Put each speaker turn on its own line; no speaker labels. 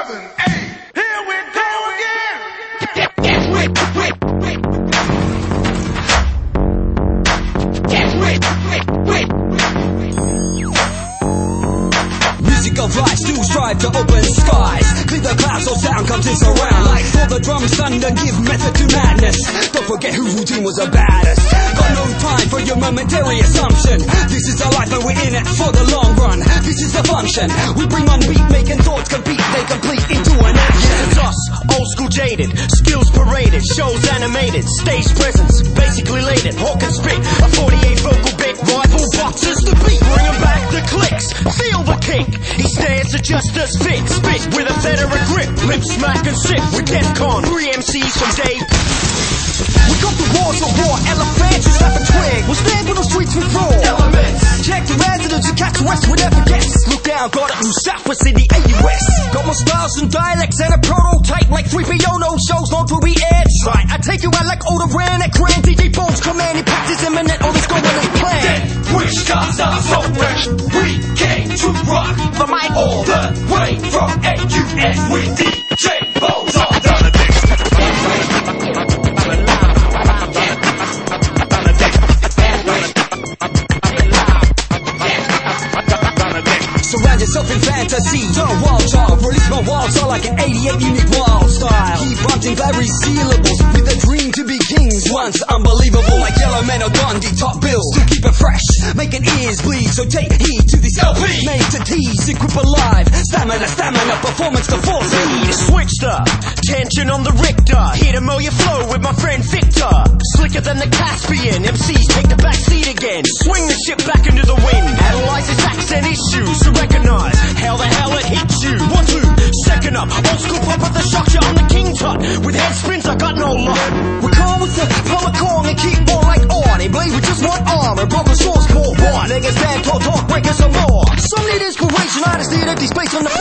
7, 8. Here we go again.
Music of life, still strive to open skies. Clear the clouds so sound comes in surround. Like for the drums thunder, give method to madness. Don't forget who routine was the baddest. Got no time for your momentary assumption. This is our life and we're in it for the long run. This is the function. We bring on beat, making thoughts compete. They complete into an action.
It's us, old school jaded, skills paraded, shows animated, stage presence, basically laden. Hawk and spit, a 48 vocal bit, rival boxes the beat, bringing back the clicks, feel the kick. He stands to just us fit, spit with a federate grip, lip smack and sip with DEFCON, 3 MCs from day.
We got the wars of war, elephants who snap a twig. We'll stand on the streets with raw elements. Check the residents who catch west with ever guess. Look down, got it from Southwest City, AUS. Got more styles and dialects and a prototype like 3PO, no shows, not to be airtight. I take you out like Oda Ran at Grand DJ Bones command. He practice imminent, all this going as planned.
Then we start so fresh. We came to rock the mic all the way from AUS with DJ Bones on the deck.
Surround yourself in fantasy. Turn wild child, release my wild style like an 88 unique wild style. Keep bunting every syllables with a dream to be kings. Once unbelievable like Yellow Man or Gandhi, top bills. Still keep it fresh, making ears bleed. So take heed to this LP. Made to tease, equip alive. Stamina, performance to full speed.
Switched up, tension on the Richter. Here to mow your flow with my friend Victor. Slicker than the Caspian, MCs take the back seat again. Swing the ship back into the wind. Analyze its accent issues to recognize how the hell it hit you. 1, 2, second up. Old school pop at the structure, I'm the king tut. With head spins, I got no luck.
We come with the Polycon and keep on like on. They blade with just one arm and broken swords for one. Niggas stand tall, talk breakers some more. Some need inspiration, I just need empty space on the